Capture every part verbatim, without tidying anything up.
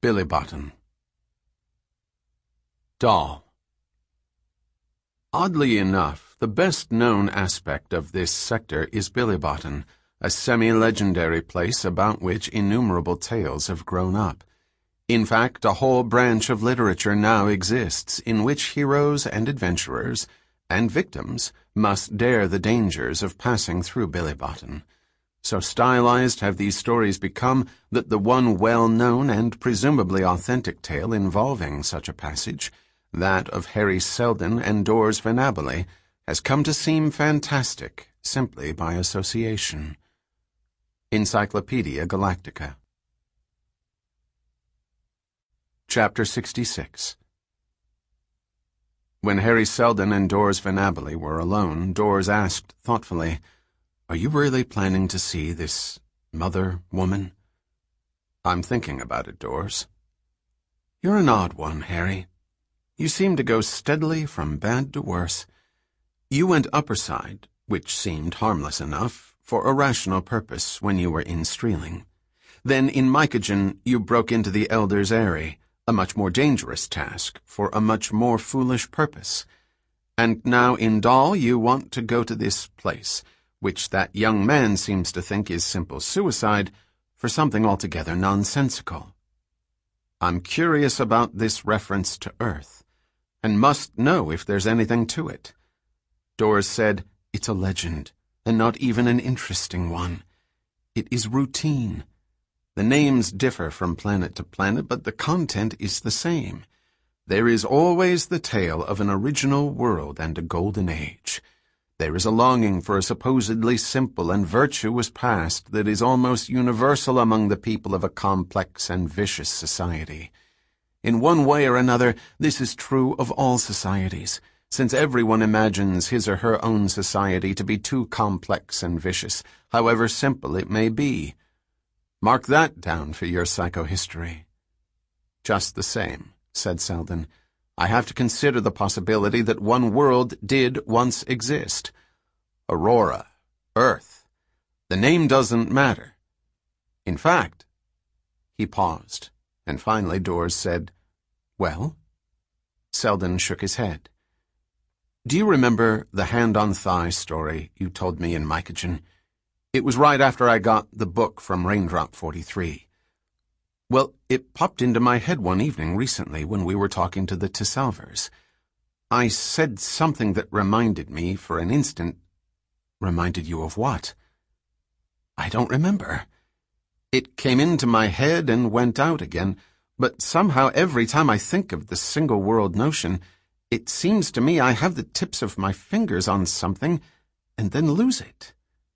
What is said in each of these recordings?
Billy-Botten. Doll. Oddly enough, the best-known aspect of this sector is Billy-Botten, a semi-legendary place about which innumerable tales have grown up. In fact, a whole branch of literature now exists in which heroes and adventurers and victims must dare the dangers of passing through Billy-Botten. So stylized have these stories become that the one well-known and presumably authentic tale involving such a passage, that of Hari Seldon and Dors Venabili, has come to seem fantastic simply by association. Encyclopedia Galactica. Chapter sixty-six. When Hari Seldon and Dors Venabili were alone, Dors asked thoughtfully, "Are you really planning to see this mother woman?" "I'm thinking about it, Dors." "You're an odd one, Hari. You seem to go steadily from bad to worse. You went Upperside, which seemed harmless enough, for a rational purpose when you were in Streeling. Then in Mycogen you broke into the Elder's Eyrie, a much more dangerous task, for a much more foolish purpose. And now in Dal you want to go to this place, which that young man seems to think is simple suicide, for something altogether nonsensical. I'm curious about this reference to Earth, and must know if there's anything to it." Dors said, "It's a legend, and not even an interesting one. It is routine. The names differ from planet to planet, but the content is the same. There is always the tale of an original world and a golden age. There is a longing for a supposedly simple and virtuous past that is almost universal among the people of a complex and vicious society. In one way or another, this is true of all societies, since everyone imagines his or her own society to be too complex and vicious, however simple it may be. Mark that down for your psychohistory." "Just the same," said Seldon, "I have to consider the possibility that one world did once exist. Aurora, Earth. The name doesn't matter. In fact—" He paused, and finally Dors said, "Well?" Seldon shook his head. "Do you remember the hand-on-thigh story you told me in Mycogen? It was right after I got the book from Raindrop forty-three. Well, it popped into my head one evening recently when we were talking to the Tissalvers. I said something that reminded me for an instant—" "Reminded you of what?" "I don't remember. It came into my head and went out again, but somehow every time I think of the single-world notion, it seems to me I have the tips of my fingers on something and then lose it."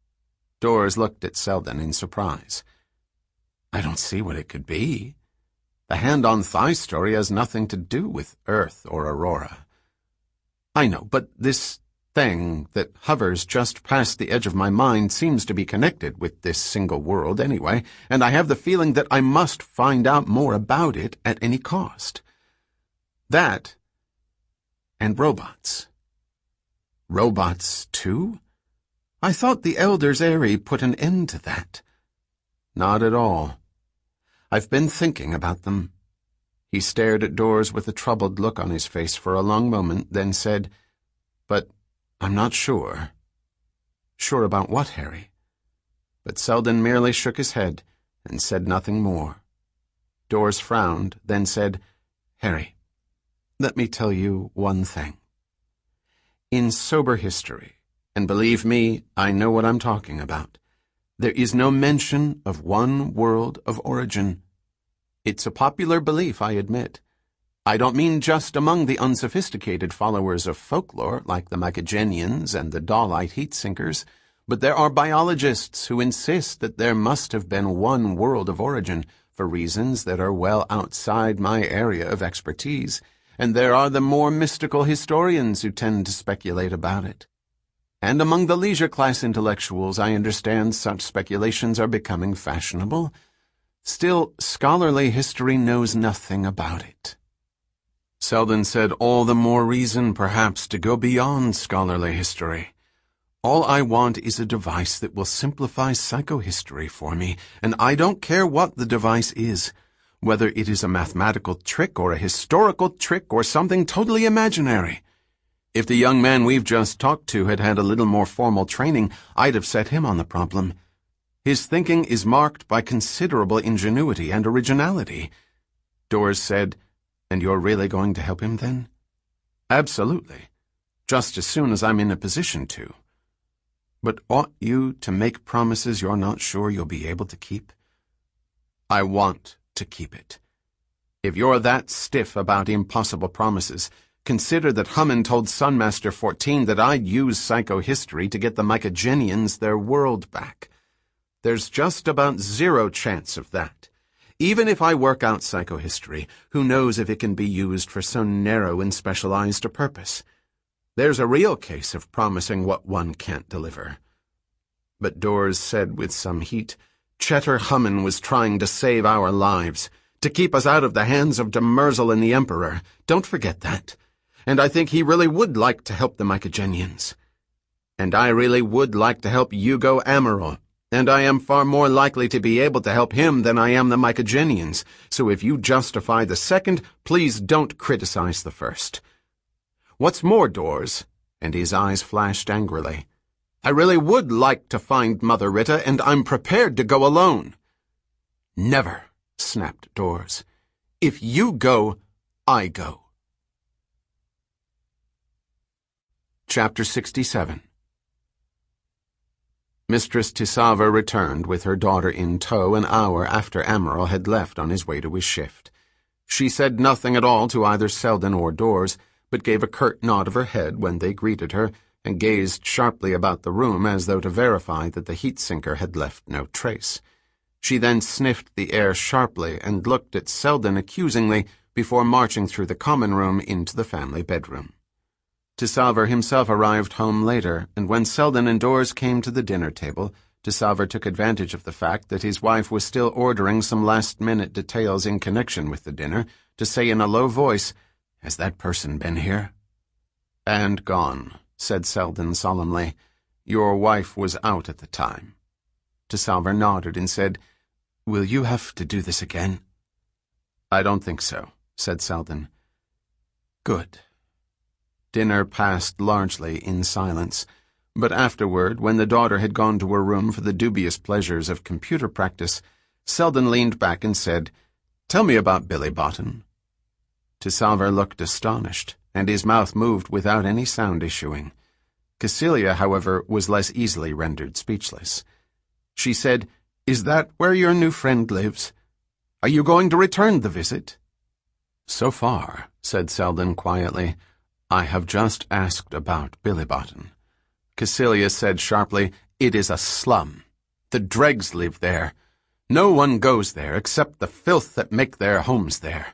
Dors looked at Seldon in surprise. "I don't see what it could be. The hand-on-thigh story has nothing to do with Earth or Aurora." "I know, but this thing that hovers just past the edge of my mind seems to be connected with this single world anyway, and I have the feeling that I must find out more about it at any cost. That and robots." "Robots, too? I thought the Elder's Eyrie put an end to that." "Not at all. I've been thinking about them." He stared at Dors with a troubled look on his face for a long moment, then said, "But I'm not sure." "Sure about what, Hari?" But Seldon merely shook his head and said nothing more. Dors frowned, then said, "Hari, let me tell you one thing. In sober history, and believe me, I know what I'm talking about, there is no mention of one world of origin. It's a popular belief, I admit. I don't mean just among the unsophisticated followers of folklore like the Mycogenians and the Dalite heat-sinkers, but there are biologists who insist that there must have been one world of origin for reasons that are well outside my area of expertise, and there are the more mystical historians who tend to speculate about it. And among the leisure-class intellectuals, I understand such speculations are becoming fashionable. Still, scholarly history knows nothing about it." Seldon said, "All the more reason, perhaps, to go beyond scholarly history. All I want is a device that will simplify psychohistory for me, and I don't care what the device is. whether it is a mathematical trick or a historical trick or something totally imaginary. If the young man we've just talked to had had a little more formal training, I'd have set him on the problem. His thinking is marked by considerable ingenuity and originality." Dors said, "And you're really going to help him then?" "Absolutely. Just as soon as I'm in a position to." "But ought you to make promises you're not sure you'll be able to keep?" "I want to keep it. If you're that stiff about impossible promises, consider that Hummin told Sunmaster fourteen that I'd use psychohistory to get the Mycogenians their world back. There's just about zero chance of that. Even if I work out psychohistory, who knows if it can be used for so narrow and specialized a purpose? There's a real case of promising what one can't deliver." But Dors said with some heat, "Chetter Hummin was trying to save our lives, to keep us out of the hands of Demerzel and the Emperor. Don't forget that. And I think he really would like to help the Mycogenians. And I really would like to help Yugo Amaral, and I am far more likely to be able to help him than I am the Mycogenians, so if you justify the second, please don't criticize the first. What's more, Dors," and his eyes flashed angrily, "I really would like to find Mother Ritta, and I'm prepared to go alone." "Never," snapped Dors. "If you go, I go." Chapter sixty-seven. Mistress Tisaver returned with her daughter in tow an hour after Amaral had left on his way to his shift. She said nothing at all to either Selden or Dors, but gave a curt nod of her head when they greeted her, and gazed sharply about the room as though to verify that the heat-sinker had left no trace. She then sniffed the air sharply and looked at Selden accusingly before marching through the common room into the family bedroom. Tisaver himself arrived home later, and when Selden and Dors came to the dinner table, Tisaver took advantage of the fact that his wife was still ordering some last-minute details in connection with the dinner to say in a low voice, "Has that person been here?" "And gone," said Selden solemnly. "Your wife was out at the time." Tisaver nodded and said, "Will you have to do this again?" "I don't think so," said Selden. "Good." Dinner passed largely in silence, but afterward, when the daughter had gone to her room for the dubious pleasures of computer practice, Selden leaned back and said, "Tell me about Billy Botten." Tisaver looked astonished, and his mouth moved without any sound issuing. Cassilia, however, was less easily rendered speechless. She said, "Is that where your new friend lives? Are you going to return the visit?" "So far," said Selden quietly, "I have just asked about Billy Botten." Cassilia said sharply, "It is a slum. The dregs live there. No one goes there except the filth that make their homes there."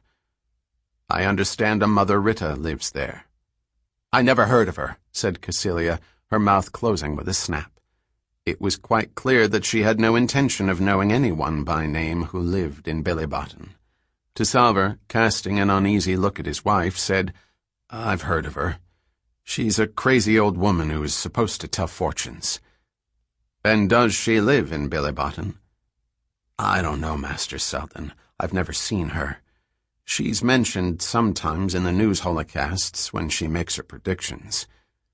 "I understand a Mother Ritta lives there." "I never heard of her," said Cassilia, her mouth closing with a snap. It was quite clear that she had no intention of knowing anyone by name who lived in Billy Botten. Tisaver, casting an uneasy look at his wife, said, "I've heard of her. She's a crazy old woman who is supposed to tell fortunes." "And does she live in Billy Botten?" "I don't know, Master Selden. I've never seen her. She's mentioned sometimes in the news holocasts when she makes her predictions."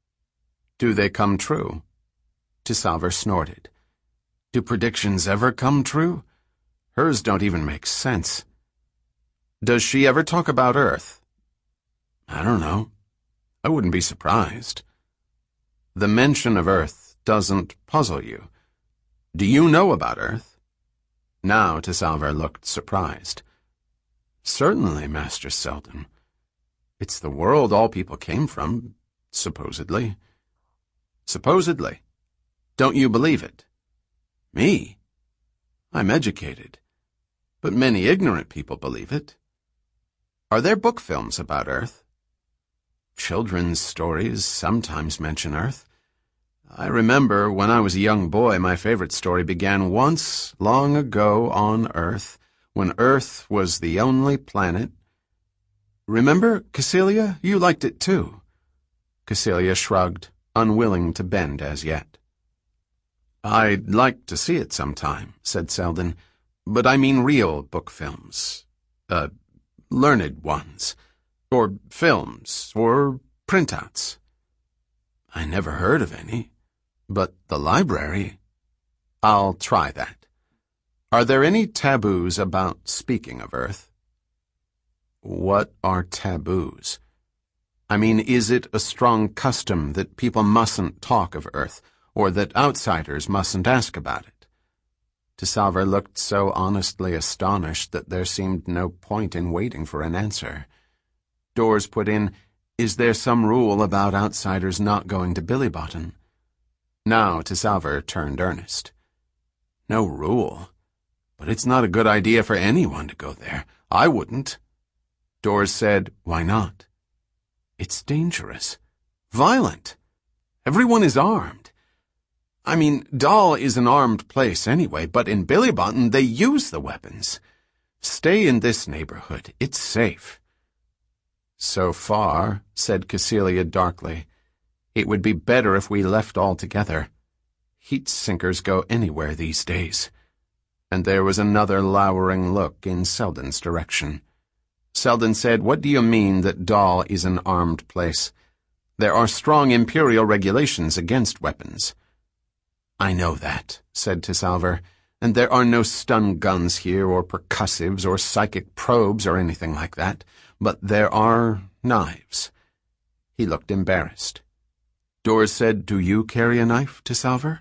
"Do they come true?" Tisaver snorted. "Do predictions ever come true? Hers don't even make sense." "Does she ever talk about Earth?" "I don't know. I wouldn't be surprised." "The mention of Earth doesn't puzzle you. Do you know about Earth?" Now Tisaver looked surprised. "Certainly, Master Selden. It's the world all people came from, supposedly." "Supposedly? Don't you believe it?" "Me? I'm educated. But many ignorant people believe it." "Are there book films about Earth?" "Children's stories sometimes mention Earth. I remember when I was a young boy my favorite story began once, long ago on Earth, when Earth was the only planet. Remember, Cassilia? You liked it too." Cassilia shrugged, unwilling to bend as yet. "I'd like to see it sometime," said Selden, "but I mean real book films. uh, learned ones, or films, or printouts. I never heard of any, but the library... I'll try that. Are there any taboos about speaking of Earth? What are taboos? I mean, is it a strong custom that people mustn't talk of Earth, or that outsiders mustn't ask about it? DeSalver looked so honestly astonished that there seemed no point in waiting for an answer. Dawes put in, "Is there some rule about outsiders not going to Billy-Bottom?" Now DeSalver turned earnest. "No rule. But it's not a good idea for anyone to go there. I wouldn't." Dawes said, "Why not?" "It's dangerous. Violent. Everyone is armed. I mean, Dahl is an armed place anyway, but in Billy-Bottom they use the weapons. Stay in this neighborhood. It's safe." "So far," said Cecilia darkly. "It would be better if we left altogether. Heat sinkers go anywhere these days." And there was another lowering look in Selden's direction. Selden said, "What do you mean that Dahl is an armed place? There are strong imperial regulations against weapons." "I know that," said DeSalver, "and there are no stun guns here or percussives or psychic probes or anything like that, but there are knives." He looked embarrassed. Dawes said, "Do you carry a knife, DeSalver?"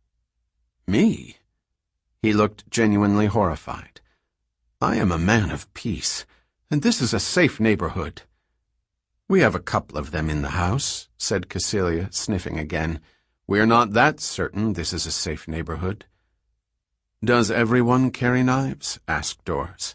"Me?" He looked genuinely horrified. "I am a man of peace, and this is a safe neighborhood." "We have a couple of them in the house," said Cecilia, sniffing again. "We're not that certain this is a safe neighborhood." "Does everyone carry knives?" asked Dawes.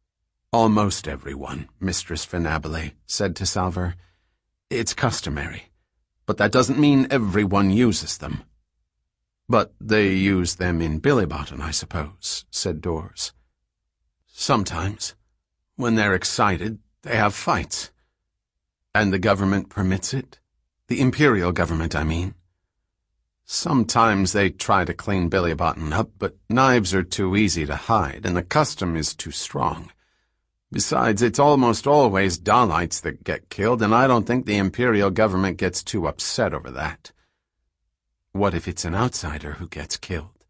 "Almost everyone, Mistress Venabile," said DeSalver. "It's customary, but that doesn't mean everyone uses them." "But they use them in Billy-Bottom, I suppose," said Dawes. "Sometimes. When they're excited, they have fights." "And the government permits it? The imperial government, I mean?" "Sometimes they try to clean Billy-Bottom up, but knives are too easy to hide, and the custom is too strong. Besides, it's almost always Dahlites that get killed, and I don't think the imperial government gets too upset over that." "What if it's an outsider who gets killed?"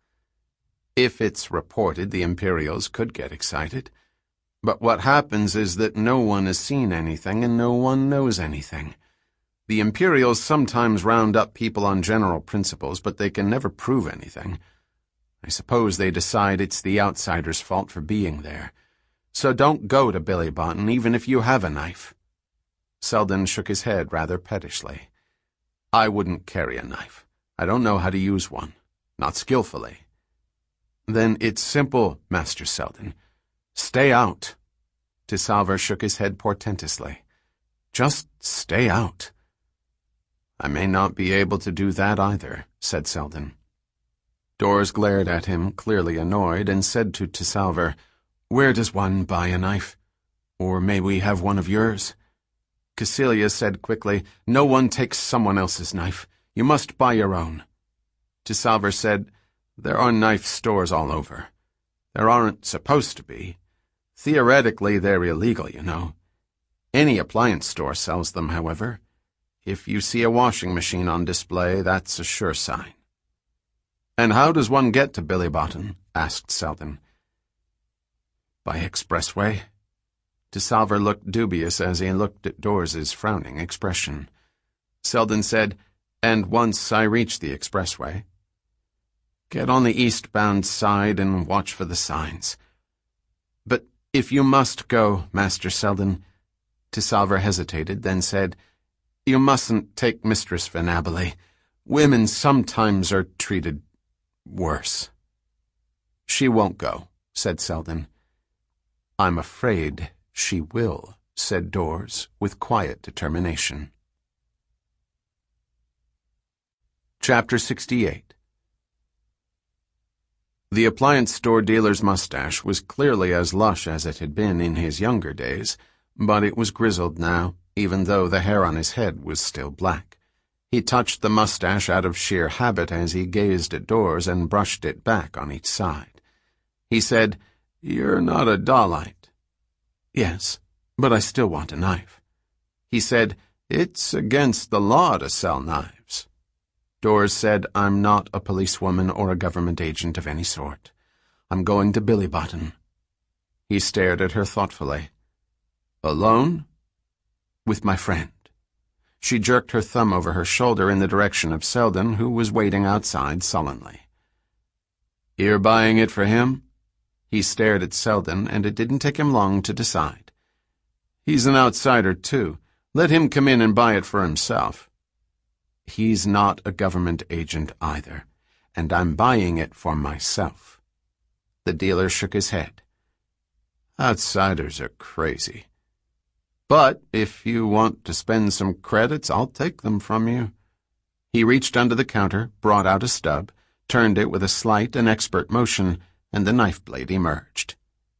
"If it's reported, the Imperials could get excited. But what happens is that no one has seen anything and no one knows anything. The Imperials sometimes round up people on general principles, but they can never prove anything. I suppose they decide it's the outsider's fault for being there. So don't go to Billy-Bottom even if you have a knife." Selden shook his head rather pettishly. "I wouldn't carry a knife. I don't know how to use one. Not skillfully." "Then it's simple, Master Selden. Stay out." DeSalver shook his head portentously. "Just stay out." "I may not be able to do that either," said Selden. Dawes glared at him, clearly annoyed, and said to DeSalver, "Where does one buy a knife? Or may we have one of yours?" Cecilia said quickly, "No one takes someone else's knife. You must buy your own." DeSalver said, "There are knife stores all over. There aren't supposed to be. Theoretically, they're illegal, you know. Any appliance store sells them, however. If you see a washing machine on display, that's a sure sign." "And how does one get to Billy-Bottom?" asked Selden. "By expressway." DeSalver looked dubious as he looked at Dawes's frowning expression. Selden said, "And once I reach the expressway, get on the eastbound side and watch for the signs. But if you must go, Master Selden," DeSalver hesitated, then said, "you mustn't take Mistress Venabile. Women sometimes are treated worse." "She won't go," said Selden. "I'm afraid she will," said Dawes with quiet determination. Chapter sixty-eight. The appliance store dealer's mustache was clearly as lush as it had been in his younger days, but it was grizzled now, even though the hair on his head was still black. He touched the mustache out of sheer habit as he gazed at Dawes and brushed it back on each side. He said, "You're not a Dahlite." Yes, but I still want a knife. He said, "It's against the law to sell knives." Dors said, "I'm not a policewoman or a government agent of any sort. I'm going to Billy Botten." He stared at her thoughtfully. "Alone?" "With my friend." She jerked her thumb over her shoulder in the direction of Selden, who was waiting outside sullenly. "You're buying it for him?" He stared at Selden, and it didn't take him long to decide. "He's an outsider, too. Let him come in and buy it for himself." "He's not a government agent either, and I'm buying it for myself." The dealer shook his head. "Outsiders are crazy. But if you want to spend some credits, I'll take them from you." He reached under the counter, brought out a stub, turned it with a slight and expert motion, and the knife blade emerged.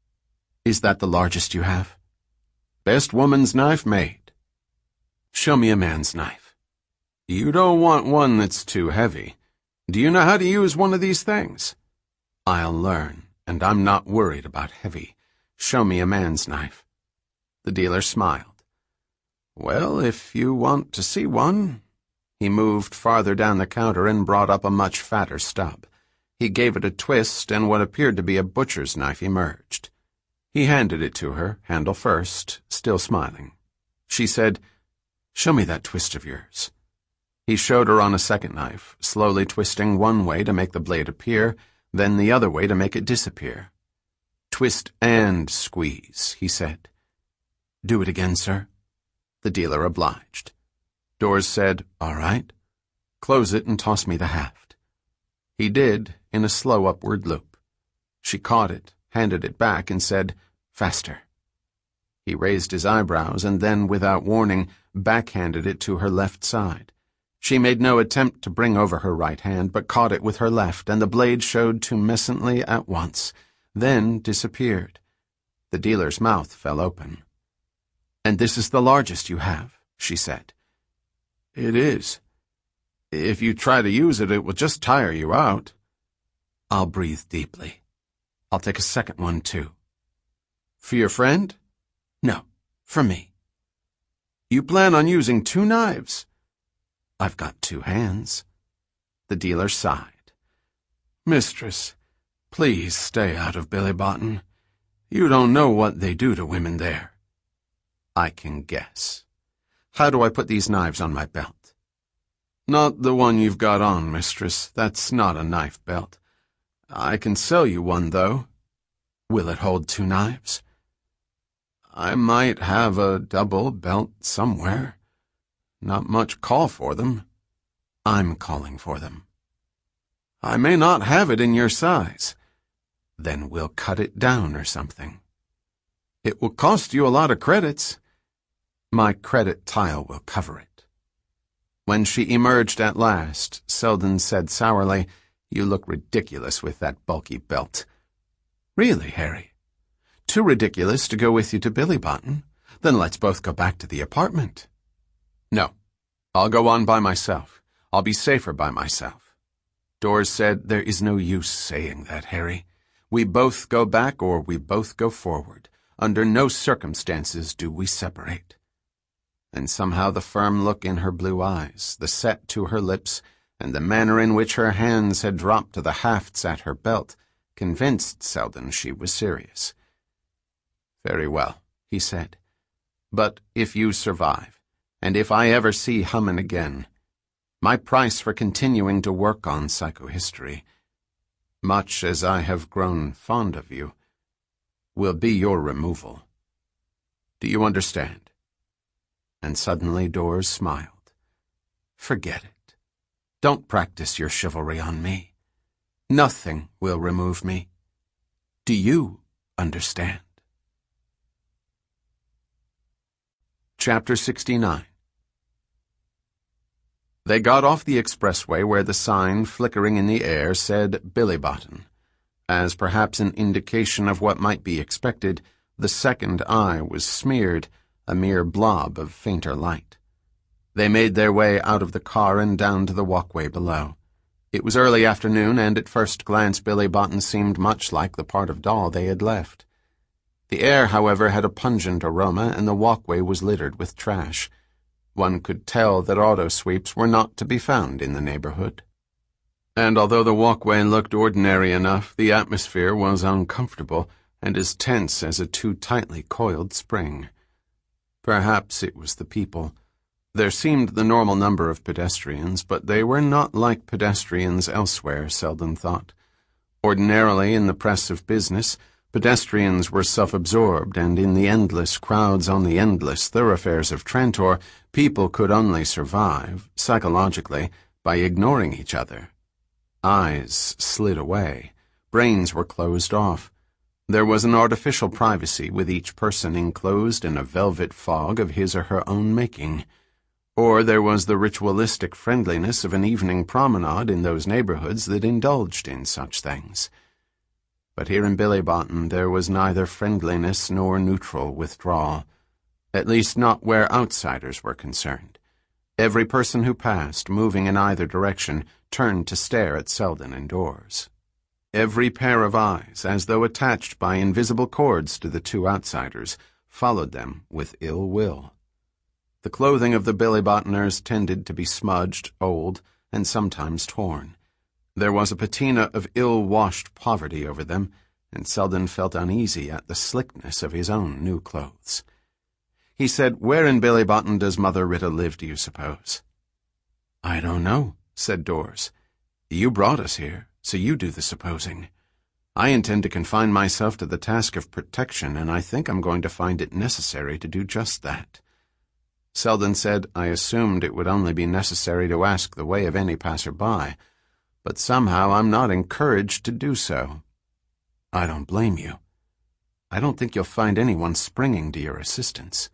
"Is that the largest you have?" "Best woman's knife made." "Show me a man's knife." "You don't want one that's too heavy. Do you know how to use one of these things?" "I'll learn, and I'm not worried about heavy. Show me a man's knife." The dealer smiled. "Well, if you want to see one." He moved farther down the counter and brought up a much fatter stub. He gave it a twist, and what appeared to be a butcher's knife emerged. He handed it to her, handle first, still smiling. She said, "Show me that twist of yours." He showed her on a second knife, slowly twisting one way to make the blade appear, then the other way to make it disappear. "Twist and squeeze," he said. "Do it again, sir." The dealer obliged. Dors said, "All right. Close it and toss me the haft." He did, in a slow upward loop. She caught it, handed it back, and said, "Faster." He raised his eyebrows and then, without warning, backhanded it to her left side. She made no attempt to bring over her right hand, but caught it with her left, and the blade showed tumescently at once, then disappeared. The dealer's mouth fell open. "And this is the largest you have," she said. "It is. If you try to use it, it will just tire you out." "I'll breathe deeply. I'll take a second one, too." "For your friend?" "No, for me." "You plan on using two knives?" "I've got two hands." The dealer sighed. "Mistress, please stay out of Billy Botten. You don't know what they do to women there." "I can guess. How do I put these knives on my belt?" "Not the one you've got on, mistress. That's not a knife belt. I can sell you one, though." "Will it hold two knives?" "I might have a double belt somewhere. Not much call for them." "I'm calling for them." "I may not have it in your size." "Then we'll cut it down or something." "It will cost you a lot of credits." "My credit tile will cover it." When she emerged at last, Selden said sourly, "You look ridiculous with that bulky belt." "Really, Harry? Too ridiculous to go with you to Billy Botten? Then let's both go back to the apartment." "No. I'll go on by myself. I'll be safer by myself." Dors said, "There is no use saying that, Harry. We both go back or we both go forward. Under no circumstances do we separate." And somehow the firm look in her blue eyes, the set to her lips, and the manner in which her hands had dropped to the hafts at her belt convinced Selden she was serious. "Very well," he said. "But if you survive, and if I ever see Hummin again, my price for continuing to work on psychohistory, much as I have grown fond of you, will be your removal. Do you understand?" And suddenly Dors smiled. "Forget it. Don't practice your chivalry on me. Nothing will remove me. Do you understand?" Chapter sixty-nine. They got off the expressway where the sign, flickering in the air, said Billy Botten. As perhaps an indication of what might be expected, the second eye was smeared, a mere blob of fainter light. They made their way out of the car and down to the walkway below. It was early afternoon, and at first glance Billy Botten seemed much like the part of doll they had left. The air, however, had a pungent aroma, and the walkway was littered with trash. One could tell that auto sweeps were not to be found in the neighborhood. And although the walkway looked ordinary enough, the atmosphere was uncomfortable and as tense as a too tightly coiled spring. Perhaps it was the people. There seemed the normal number of pedestrians, but they were not like pedestrians elsewhere, Selden thought. Ordinarily, in the press of business, pedestrians were self-absorbed, and in the endless crowds on the endless thoroughfares of Trantor, people could only survive, psychologically, by ignoring each other. Eyes slid away. Brains were closed off. There was an artificial privacy with each person enclosed in a velvet fog of his or her own making. Or there was the ritualistic friendliness of an evening promenade in those neighborhoods that indulged in such things. But here in Billy-Bottom there was neither friendliness nor neutral withdrawal, at least not where outsiders were concerned. Every person who passed, moving in either direction, turned to stare at Selden indoors. Every pair of eyes, as though attached by invisible cords to the two outsiders, followed them with ill will. The clothing of the Billy-Bottomers tended to be smudged, old, and sometimes torn. There was a patina of ill-washed poverty over them, and Selden felt uneasy at the slickness of his own new clothes. He said, "Where in Billy-Bottom does Mother Ritta live, do you suppose?" "I don't know," said Dawes. "You brought us here, so you do the supposing. I intend to confine myself to the task of protection, and I think I'm going to find it necessary to do just that." Selden said, "I assumed it would only be necessary to ask the way of any passer-by, but somehow I'm not encouraged to do so." "I don't blame you. I don't think you'll find anyone springing to your assistance.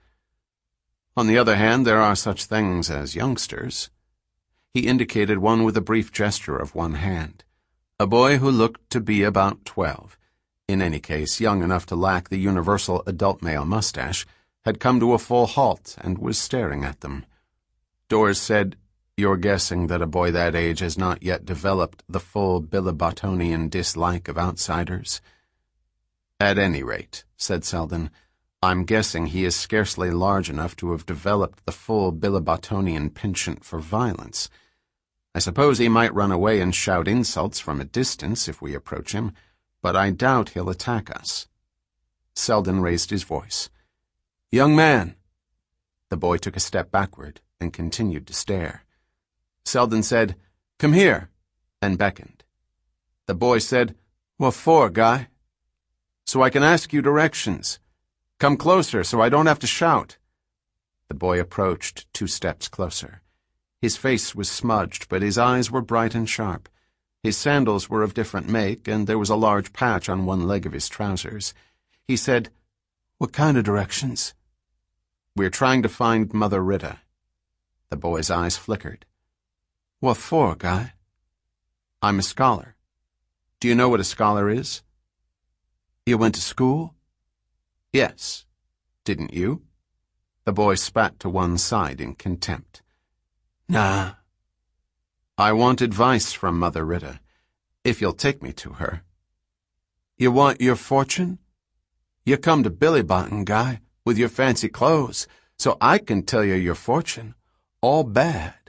On the other hand, there are such things as youngsters." He indicated one with a brief gesture of one hand. A boy who looked to be about twelve, in any case young enough to lack the universal adult male mustache, had come to a full halt and was staring at them. Dawes said, "You're guessing that a boy that age has not yet developed the full Billy-Bottonian dislike of outsiders?" "At any rate," said Selden, "I'm guessing he is scarcely large enough to have developed the full Billy-Bottonian penchant for violence. I suppose he might run away and shout insults from a distance if we approach him, but I doubt he'll attack us." Selden raised his voice. "Young man!" The boy took a step backward and continued to stare. Selden said, "Come here," and beckoned. The boy said, "What for, guy?" "So I can ask you directions. Come closer so I don't have to shout." The boy approached two steps closer. His face was smudged, but his eyes were bright and sharp. His sandals were of different make, and there was a large patch on one leg of his trousers. He said, "What kind of directions?" "We're trying to find Mother Ritta." The boy's eyes flickered. "What for, guy?" "I'm a scholar. Do you know what a scholar is?" "You went to school?" "Yes. Didn't you?" The boy spat to one side in contempt. "Nah." "I want advice from Mother Ritta, if you'll take me to her." "You want your fortune? You come to Billy-Bottom, guy, with your fancy clothes, so I can tell you your fortune. All bad."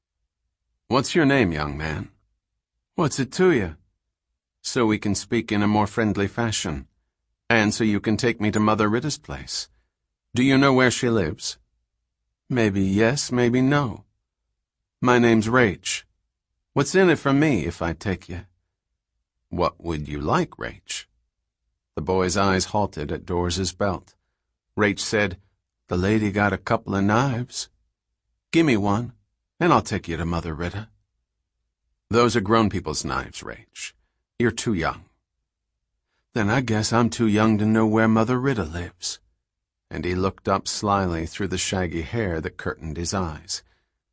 "What's your name, young man?" "What's it to you?" "So we can speak in a more friendly fashion, and so you can take me to Mother Ritta's place. Do you know where she lives?" "Maybe yes, maybe no. My name's Rach. What's in it for me if I take you?" "What would you like, Rach?" The boy's eyes halted at Dawes's belt. Rach said, "The lady got a couple of knives. Gimme one, and I'll take you to Mother Ritta." "Those are grown people's knives, Rach. You're too young." "Then I guess I'm too young to know where Mother Ritta lives." And he looked up slyly through the shaggy hair that curtained his eyes.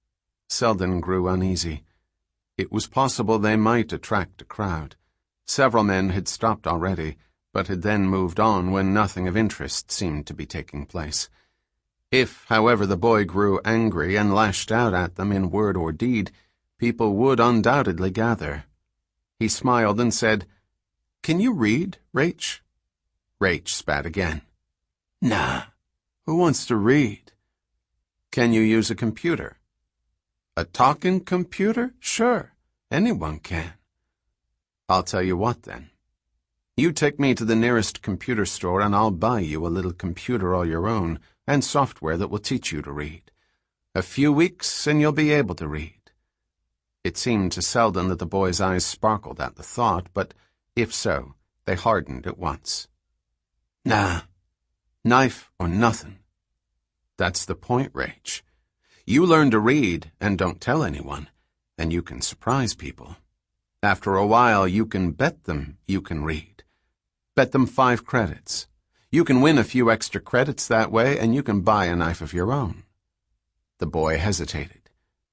Selden grew uneasy. It was possible they might attract a crowd. Several men had stopped already, but had then moved on when nothing of interest seemed to be taking place. If, however, the boy grew angry and lashed out at them in word or deed, people would undoubtedly gather. He smiled and said, "Can you read, Rach?" Rach spat again. Nah. Who wants to read? Can you use a computer? A talking computer? Sure. Anyone can. I'll tell you what, then. You take me to the nearest computer store and I'll buy you a little computer all your own and software that will teach you to read. A few weeks and you'll be able to read. It seemed to Selden that the boy's eyes sparkled at the thought, but if so, they hardened at once. Nah. Knife or nothing. That's the point, Rach. You learn to read and don't tell anyone, and you can surprise people. After a while, you can bet them you can read. Bet them five credits. You can win a few extra credits that way, and you can buy a knife of your own. The boy hesitated.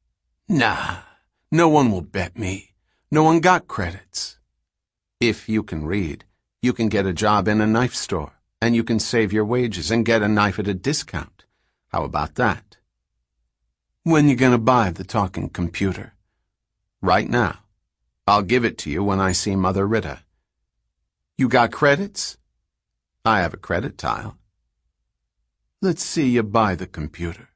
Nah, no one will bet me. No one got credits. If you can read, you can get a job in a knife store, and you can save your wages and get a knife at a discount. How about that? When you gonna buy the talking computer? Right now. I'll give it to you when I see Mother Rita. You got credits? I have a credit tile. Let's see you buy the computer.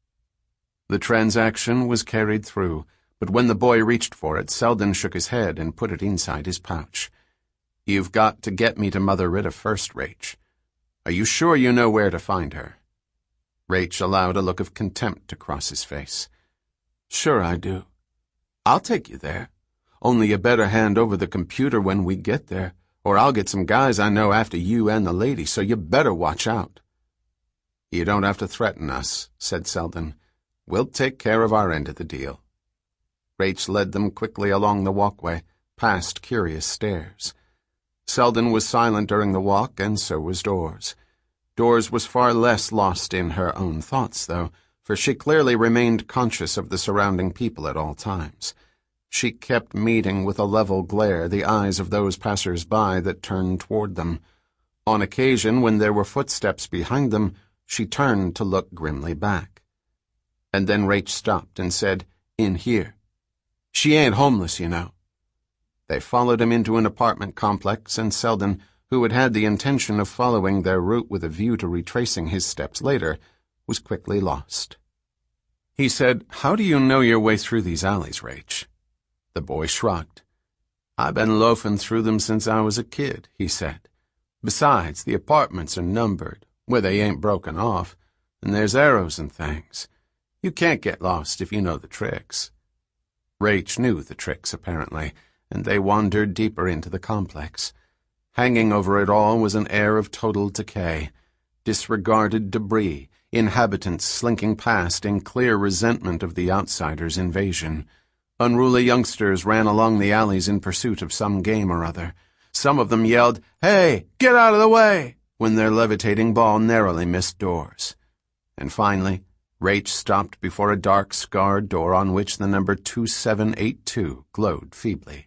The transaction was carried through, but when the boy reached for it, Selden shook his head and put it inside his pouch. You've got to get me to Mother Rita first, Rach. Are you sure you know where to find her? Rach allowed a look of contempt to cross his face. Sure I do. I'll take you there. Only you better hand over the computer when we get there, or I'll get some guys I know after you and the lady, so you better watch out. You don't have to threaten us, said Selden. We'll take care of our end of the deal. Rach led them quickly along the walkway, past curious stares. Selden was silent during the walk, and so was Dors. Dors was far less lost in her own thoughts, though, for she clearly remained conscious of the surrounding people at all times. She kept meeting with a level glare the eyes of those passers-by that turned toward them. On occasion, when there were footsteps behind them, she turned to look grimly back. And then Rach stopped and said, "In here. She ain't homeless, you know." They followed him into an apartment complex, and Selden, who had had the intention of following their route with a view to retracing his steps later, was quickly lost. He said, "How do you know your way through these alleys, Rach?" The boy shrugged. "I've been loafing through them since I was a kid," he said. "Besides, the apartments are numbered, where they ain't broken off, and there's arrows and things. You can't get lost if you know the tricks." Rach knew the tricks, apparently, and they wandered deeper into the complex. Hanging over it all was an air of total decay, disregarded debris, inhabitants slinking past in clear resentment of the outsiders' invasion. Unruly youngsters ran along the alleys in pursuit of some game or other. Some of them yelled, "Hey, get out of the way!" when their levitating ball narrowly missed Dors. And finally, Rach stopped before a dark, scarred door on which the number two seven eight two glowed feebly.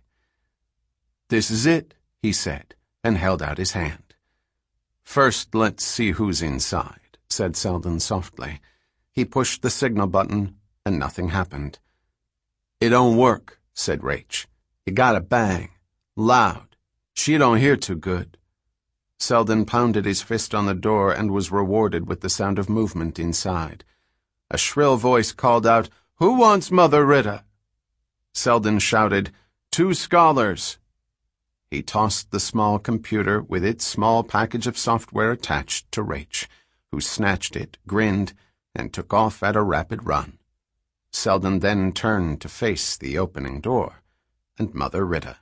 "This is it," he said, and held out his hand. "First, let's see who's inside," said Selden softly. He pushed the signal button, and nothing happened. "It don't work," said Rach. "You gotta bang. Loud. She don't hear too good." Selden pounded his fist on the door and was rewarded with the sound of movement inside. A shrill voice called out, "Who wants Mother Rita?" Selden shouted, "Two scholars." He tossed the small computer with its small package of software attached to Rach, who snatched it, grinned, and took off at a rapid run. Selden then turned to face the opening door and Mother Rita.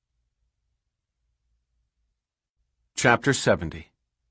Chapter seventy.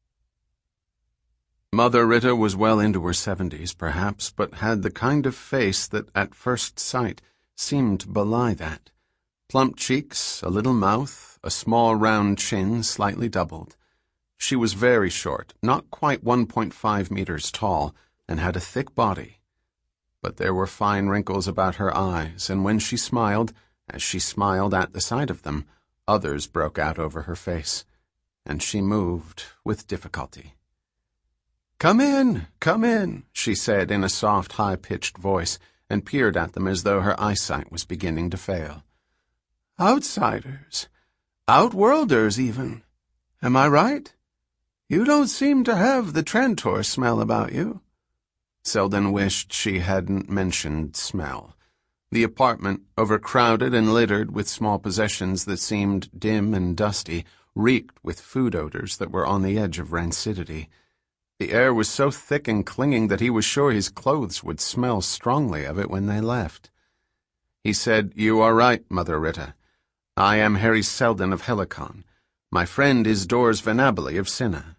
Mother Rita was well into her seventies, perhaps, but had the kind of face that, at first sight, seemed to belie that. Plump cheeks, a little mouth, a small round chin slightly doubled. She was very short, not quite one point five meters tall, and had a thick body. But there were fine wrinkles about her eyes, and when she smiled, as she smiled at the sight of them, others broke out over her face, and she moved with difficulty. "Come in, come in," she said in a soft, high-pitched voice, and peered at them as though her eyesight was beginning to fail. "Outsiders. Outworlders, even. Am I right? You don't seem to have the Trantor smell about you." Selden wished she hadn't mentioned smell. The apartment, overcrowded and littered with small possessions that seemed dim and dusty, reeked with food odors that were on the edge of rancidity. The air was so thick and clinging that he was sure his clothes would smell strongly of it when they left. He said, "You are right, Mother Ritta. I am Harry Selden of Helicon. My friend is Dors Venabili of Cinna."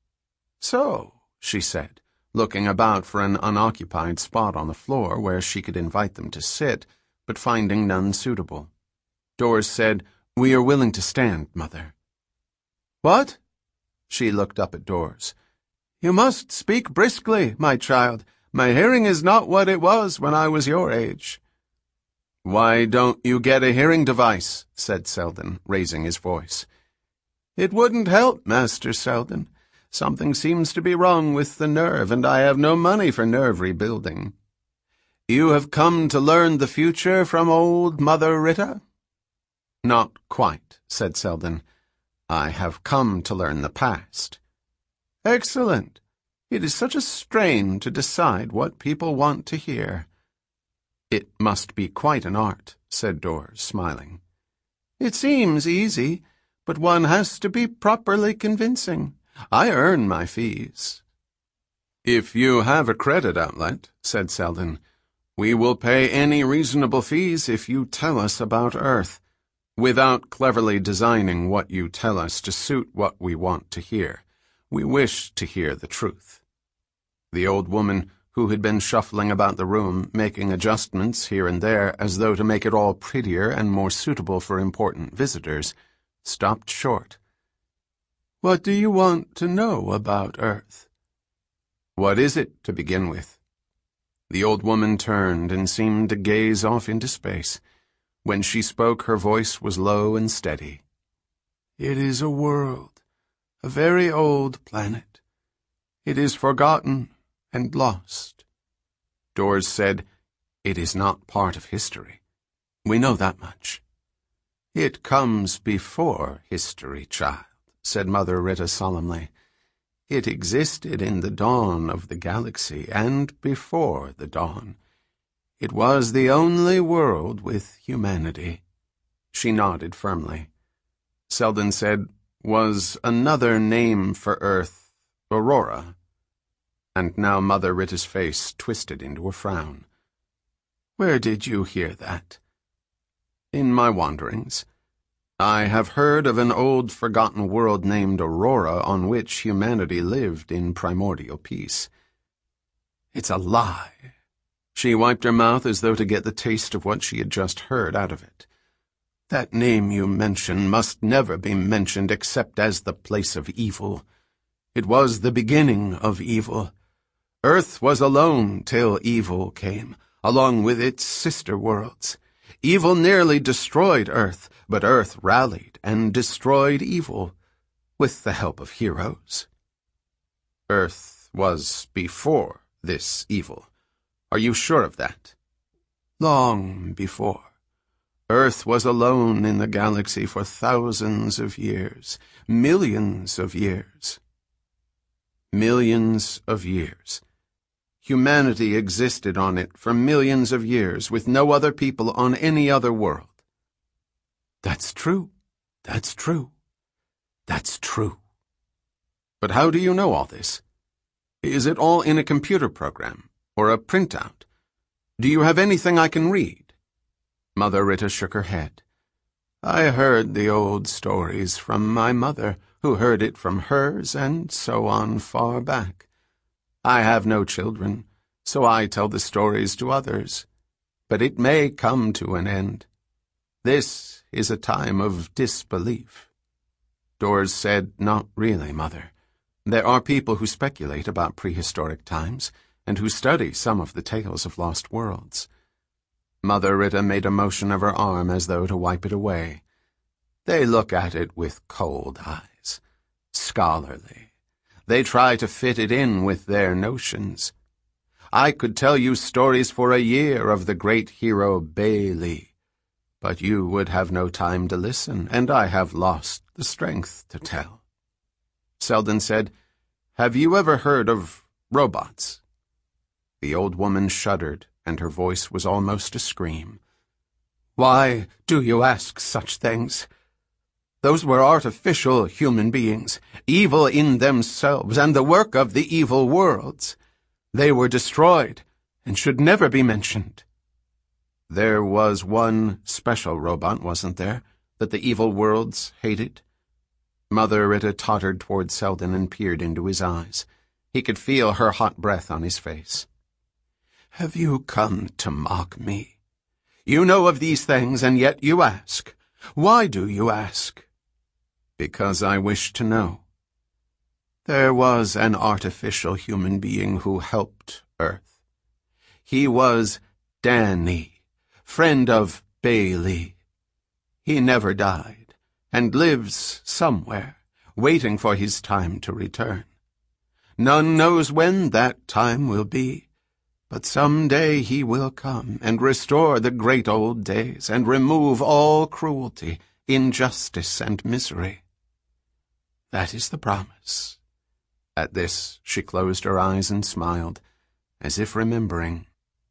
"So," she said, looking about for an unoccupied spot on the floor where she could invite them to sit, but finding none suitable. Dors said, "We are willing to stand, Mother." "What?" She looked up at Dors. "You must speak briskly, my child. My hearing is not what it was when I was your age." "Why don't you get a hearing device?" said Selden, raising his voice. "It wouldn't help, Master Selden. Something seems to be wrong with the nerve, and I have no money for nerve rebuilding." "You have come to learn the future from old Mother Ritta?" "Not quite," said Selden. "I have come to learn the past." "Excellent. It is such a strain to decide what people want to hear." "It must be quite an art," said Dors, smiling. "It seems easy, but one has to be properly convincing. I earn my fees." "If you have a credit outlet," said Selden, "we will pay any reasonable fees if you tell us about Earth, without cleverly designing what you tell us to suit what we want to hear. We wish to hear the truth." The old woman, who had been shuffling about the room, making adjustments here and there as though to make it all prettier and more suitable for important visitors, stopped short. "What do you want to know about Earth?" "What is it, to begin with?" The old woman turned and seemed to gaze off into space. When she spoke, her voice was low and steady. "It is a world, a very old planet. It is forgotten and lost." Dors said, "It is not part of history. We know that much." "It comes before history, child," said Mother Ritta solemnly. "It existed in the dawn of the galaxy and before the dawn. It was the only world with humanity." She nodded firmly. Selden said, "Was another name for Earth Aurora?" And now Mother Ritta's face twisted into a frown. "Where did you hear that?" "In my wanderings. I have heard of an old forgotten world named Aurora on which humanity lived in primordial peace." "It's a lie." She wiped her mouth as though to get the taste of what she had just heard out of it. "That name you mention must never be mentioned except as the place of evil. It was the beginning of evil. Earth was alone till evil came, along with its sister worlds. Evil nearly destroyed Earth, but Earth rallied and destroyed evil, with the help of heroes." "Earth was before this evil. Are you sure of that?" "Long before. Earth was alone in the galaxy for thousands of years, millions of years." "Millions of years. Humanity existed on it for millions of years with no other people on any other world." "That's true. That's true. That's true." "But how do you know all this? Is it all in a computer program, or a printout? Do you have anything I can read?" Mother Ritta shook her head. "I heard the old stories from my mother, who heard it from hers, and so on far back. I have no children, so I tell the stories to others. But it may come to an end. This is a time of disbelief." Dors said, "Not really, Mother. There are people who speculate about prehistoric times, and who study some of the tales of lost worlds." Mother Ritta made a motion of her arm as though to wipe it away. "They look at it with cold eyes. Scholarly. They try to fit it in with their notions. I could tell you stories for a year of the great hero Bailey, but you would have no time to listen, and I have lost the strength to tell." Selden said, Have you ever heard of robots?" The old woman shuddered, and her voice was almost a scream. "Why do you ask such things? Those were artificial human beings, evil in themselves and the work of the evil worlds. They were destroyed and should never be mentioned." "There was one special robot, wasn't there, that the evil worlds hated?" Mother Ritta tottered toward Selden and peered into his eyes. He could feel her hot breath on his face. "Have you come to mock me? You know of these things, and yet you ask. Why do you ask?" "Because I wish to know. There was an artificial human being who helped Earth. He was Danny, friend of Bailey. He never died, and lives somewhere, waiting for his time to return. None knows when that time will be. But some day he will come and restore the great old days and remove all cruelty, injustice, and misery. That is the promise." At this, she closed her eyes and smiled, as if remembering.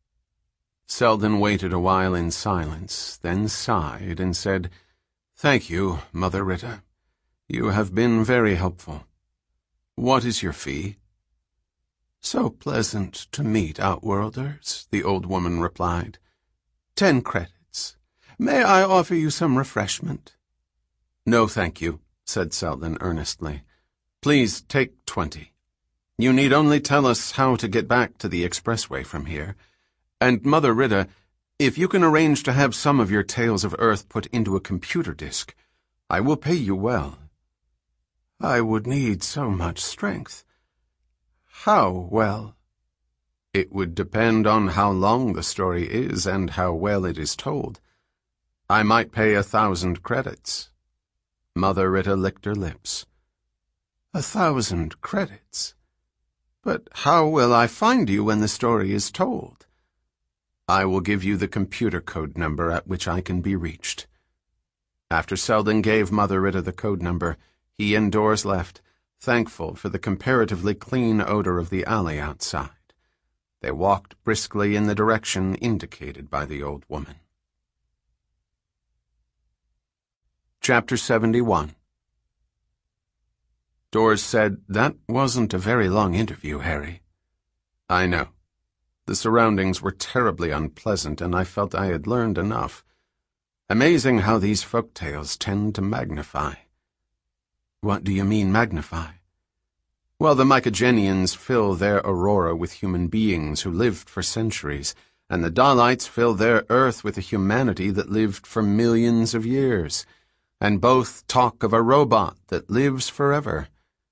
Selden waited a while in silence, then sighed and said, "Thank you, Mother Ritta. You have been very helpful. What is your fee?" "So pleasant to meet outworlders," the old woman replied. Ten credits. May I offer you some refreshment?" "No, thank you," said Selden earnestly. "Please take twenty. You need only tell us how to get back to the expressway from here. And, Mother Ritta, if you can arrange to have some of your Tales of Earth put into a computer disk, I will pay you well." "I would need so much strength. How well?" "It would depend on how long the story is and how well it is told. I might pay a thousand credits." Mother Ritta licked her lips. "A thousand credits? But how will I find you when the story is told?" "I will give you the computer code number at which I can be reached." After Selden gave Mother Ritta the code number, he and Dors left, thankful for the comparatively clean odor of the alley outside. They walked briskly in the direction indicated by the old woman. Chapter seventy-one. Dors said, "That wasn't a very long interview, Harry." "I know. The surroundings were terribly unpleasant, and I felt I had learned enough. Amazing how these folk tales tend to magnify." "What do you mean, magnify?" "Well, the Mycogenians fill their aurora with human beings who lived for centuries, and the Daleks fill their Earth with a humanity that lived for millions of years, and both talk of a robot that lives forever.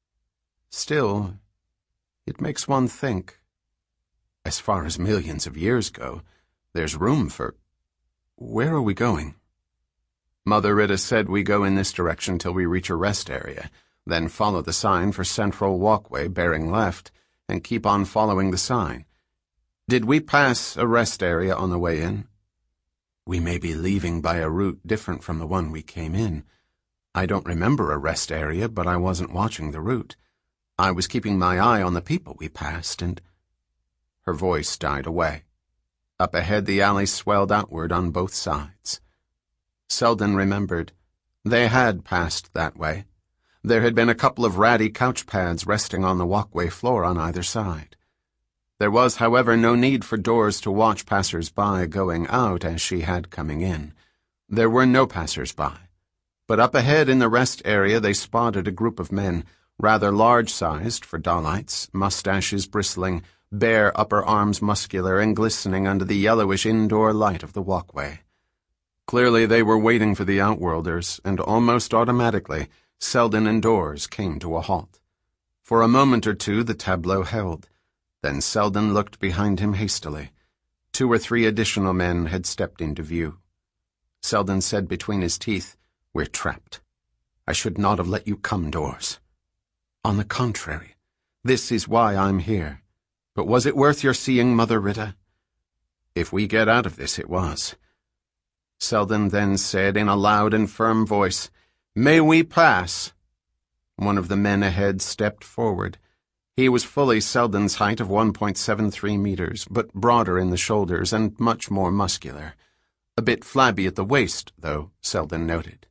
Still, it makes one think. As far as millions of years go, there's room for... Where are we going?" "Mother Ritta said we go in this direction till we reach a rest area, then follow the sign for Central Walkway bearing left, and keep on following the sign. Did we pass a rest area on the way in?" "We may be leaving by a route different from the one we came in. I don't remember a rest area, but I wasn't watching the route. I was keeping my eye on the people we passed, and—" Her voice died away. Up ahead the alley swelled outward on both sides. Selden remembered. They had passed that way. There had been a couple of ratty couch pads resting on the walkway floor on either side. There was, however, no need for Dors to watch passers-by going out as she had coming in. There were no passers-by. But up ahead in the rest area they spotted a group of men, rather large-sized for Daleks, mustaches bristling, bare upper arms muscular and glistening under the yellowish indoor light of the walkway. Clearly they were waiting for the Outworlders, and almost automatically Selden and Dors came to a halt. For a moment or two the tableau held. Then Selden looked behind him hastily. Two or three additional men had stepped into view. Selden said between his teeth, "We're trapped. I should not have let you come, Dors. On the contrary, this is why I'm here. But was it worth your seeing, Mother Ritta?" "If we get out of this, it was." Selden then said in a loud and firm voice, "May we pass?" One of the men ahead stepped forward. He was fully Selden's height of one point seven three meters, but broader in the shoulders and much more muscular. A bit flabby at the waist, though, Selden noted.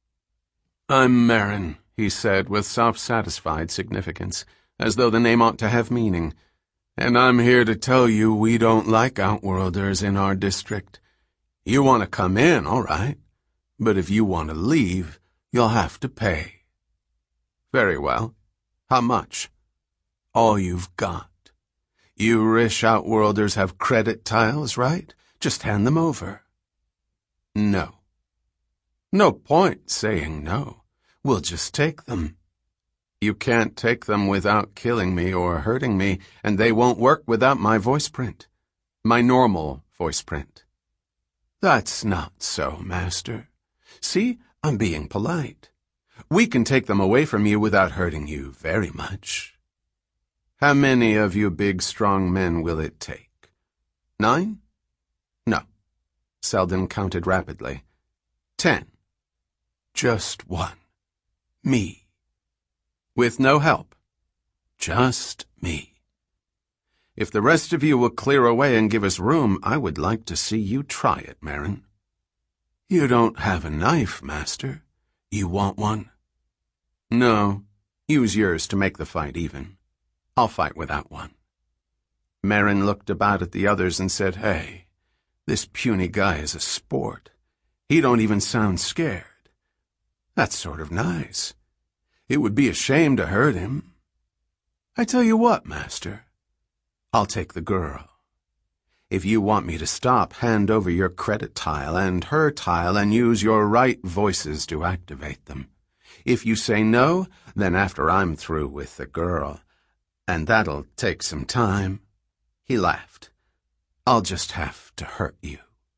"I'm Merrin," he said with self-satisfied significance, as though the name ought to have meaning. "And I'm here to tell you we don't like Outworlders in our district. You want to come in, all right, but if you want to leave, you'll have to pay." "Very well. How much?" "All you've got. You rich Outworlders have credit tiles, right? Just hand them over." "No." "No point saying no. We'll just take them." "You can't take them without killing me or hurting me, and they won't work without my voice print. My normal voice print." "That's not so, Master. See, I'm being polite. We can take them away from you without hurting you very much." "How many of you big, strong men will it take? Nine?" "No." Selden counted rapidly. Ten. "Just one. Me." "With no help?" "Just me." "If the rest of you will clear away and give us room, I would like to see you try it, Merrin." "You don't have a knife, Master. You want one?" "No. Use yours to make the fight even. I'll fight without one." Merrin looked about at the others and said, "Hey, this puny guy is a sport. He don't even sound scared. That's sort of nice. It would be a shame to hurt him. I tell you what, Master, I'll take the girl. If you want me to stop, hand over your credit tile and her tile and use your right voices to activate them. If you say no, then after I'm through with the girl, and that'll take some time," he laughed, "I'll just have to hurt you."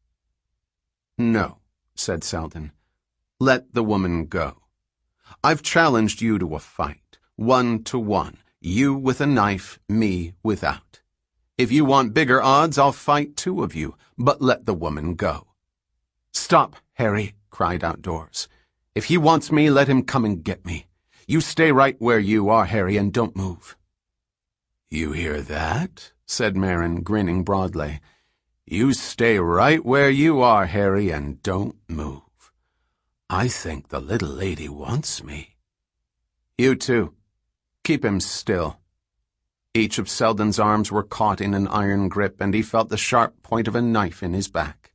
"No," said Selden. "Let the woman go. I've challenged you to a fight, one to one, you with a knife, me without. If you want bigger odds, I'll fight two of you, but let the woman go." "Stop, Harry," cried Outdoors. "If he wants me, let him come and get me. You stay right where you are, Harry, and don't move." "You hear that?" said Merrin, grinning broadly. "You stay right where you are, Harry, and don't move. I think the little lady wants me." "You too. Keep him still." Each of Selden's arms were caught in an iron grip, and he felt the sharp point of a knife in his back.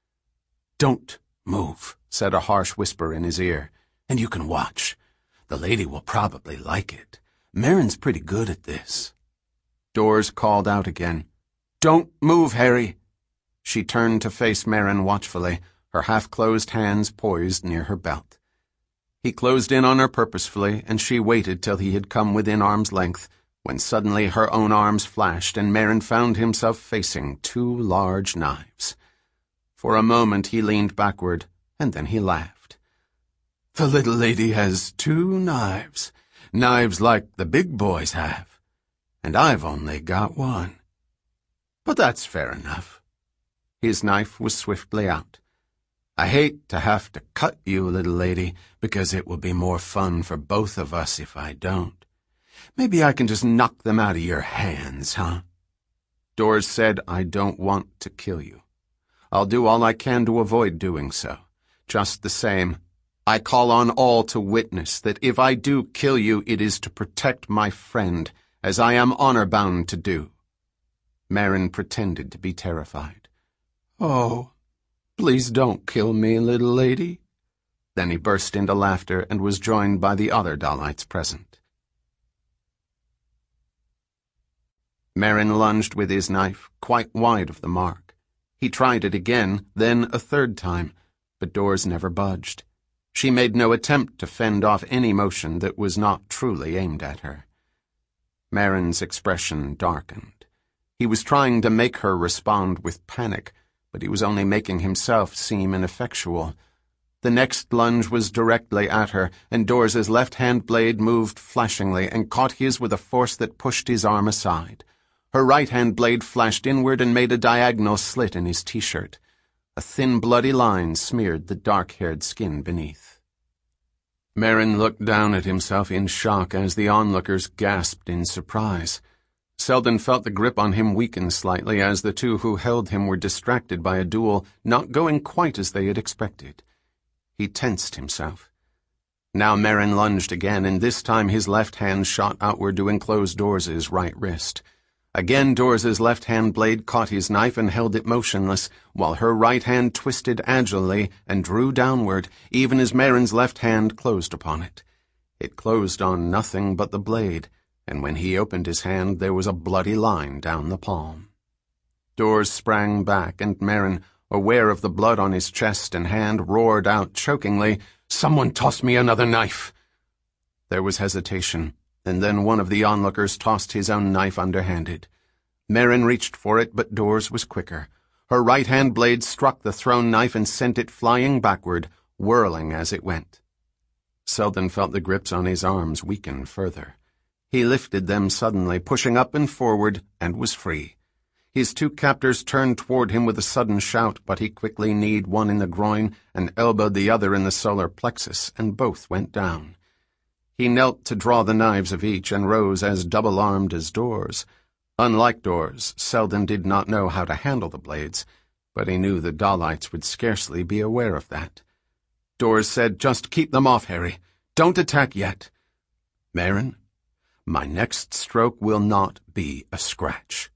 "Don't move," said a harsh whisper in his ear, "and you can watch. The lady will probably like it. Merrin's pretty good at this." Doors called out again. "Don't move, Harry." She turned to face Merrin watchfully, her half-closed hands poised near her belt. He closed in on her purposefully, and she waited till he had come within arm's length, when suddenly her own arms flashed and Merrin found himself facing two large knives. For a moment he leaned backward, and then he laughed. "The little lady has two knives, knives like the big boys have. And I've only got one. But that's fair enough." His knife was swiftly out. "I hate to have to cut you, little lady, because it will be more fun for both of us if I don't. Maybe I can just knock them out of your hands, huh?" Doors said, "I don't want to kill you. I'll do all I can to avoid doing so. Just the same, I call on all to witness that if I do kill you, it is to protect my friend, as I am honor-bound to do." Merrin pretended to be terrified. "Oh, please don't kill me, little lady." Then he burst into laughter and was joined by the other Dallites present. Merrin lunged with his knife, quite wide of the mark. He tried it again, then a third time, but Doors never budged. She made no attempt to fend off any motion that was not truly aimed at her. Merrin's expression darkened. He was trying to make her respond with panic, but he was only making himself seem ineffectual. The next lunge was directly at her, and Doors's left-hand blade moved flashingly and caught his with a force that pushed his arm aside. Her right-hand blade flashed inward and made a diagonal slit in his t-shirt. A thin bloody line smeared the dark-haired skin beneath. Merrin looked down at himself in shock as the onlookers gasped in surprise. Selden felt the grip on him weaken slightly as the two who held him were distracted by a duel not going quite as they had expected. He tensed himself. Now Merrin lunged again, and this time his left hand shot outward to enclose Dors's right wrist. Again Dors's left-hand blade caught his knife and held it motionless, while her right hand twisted agilely and drew downward, even as Merrin's left hand closed upon it. It closed on nothing but the blade, and when he opened his hand there was a bloody line down the palm. Dors sprang back, and Merrin, aware of the blood on his chest and hand, roared out chokingly, "Someone toss me another knife!" There was hesitation, and then one of the onlookers tossed his own knife underhanded. Merrin reached for it, but Dors was quicker. Her right-hand blade struck the thrown knife and sent it flying backward, whirling as it went. Selden felt the grips on his arms weaken further. He lifted them suddenly, pushing up and forward, and was free. His two captors turned toward him with a sudden shout, but he quickly kneed one in the groin and elbowed the other in the solar plexus, and both went down. He knelt to draw the knives of each and rose as double-armed as Dors. Unlike Dors, Selden did not know how to handle the blades, but he knew the Dallites would scarcely be aware of that. Dors said, "Just keep them off, Harry. Don't attack yet." "Merrin, my next stroke will not be a scratch."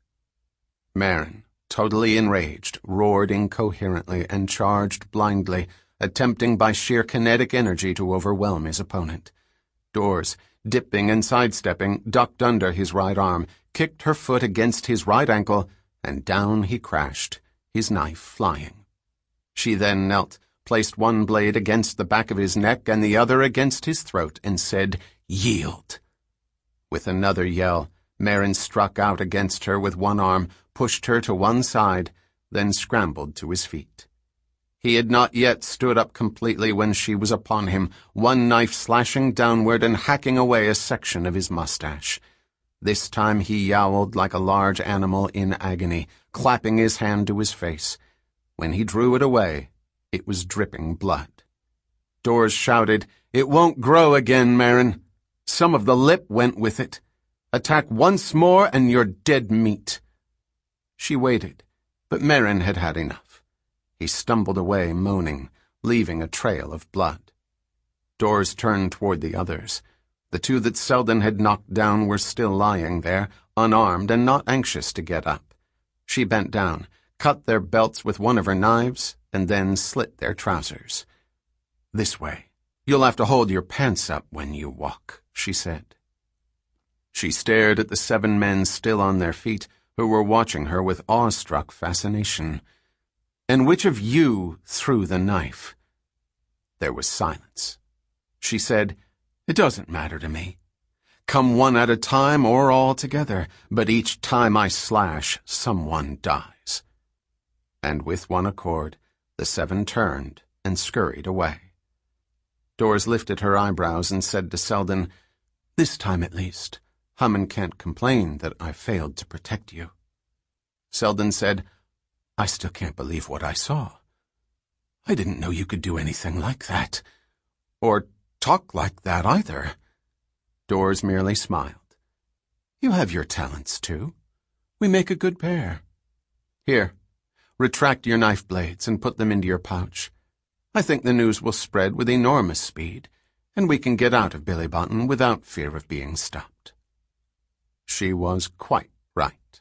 Merrin, totally enraged, roared incoherently and charged blindly, attempting by sheer kinetic energy to overwhelm his opponent. Dors, dipping and sidestepping, ducked under his right arm, kicked her foot against his right ankle, and down he crashed, his knife flying. She then knelt, placed one blade against the back of his neck and the other against his throat, and said, "Yield." With another yell, Merrin struck out against her with one arm, pushed her to one side, then scrambled to his feet. He had not yet stood up completely when she was upon him, one knife slashing downward and hacking away a section of his mustache. This time he yowled like a large animal in agony, clapping his hand to his face. When he drew it away, it was dripping blood. Dors shouted, "It won't grow again, Merrin. Some of the lip went with it. Attack once more and you're dead meat." She waited, but Merrin had had enough. He stumbled away, moaning, leaving a trail of blood. Dors turned toward the others. The two that Selden had knocked down were still lying there, unarmed and not anxious to get up. She bent down, cut their belts with one of her knives, and then slit their trousers. "This way. You'll have to hold your pants up when you walk," she said. She stared at the seven men still on their feet, who were watching her with awestruck fascination. "And which of you threw the knife?" There was silence. She said, "It doesn't matter to me. Come one at a time or all together, but each time I slash, someone dies." And with one accord, the seven turned and scurried away. Dors lifted her eyebrows and said to Selden, "This time at least, Hammond can't complain that I failed to protect you." Selden said, "I still can't believe what I saw. I didn't know you could do anything like that. Or talk like that, either." Dors merely smiled. "You have your talents, too. We make a good pair. Here, retract your knife blades and put them into your pouch. I think the news will spread with enormous speed, and we can get out of Billy Botten without fear of being stopped." She was quite right.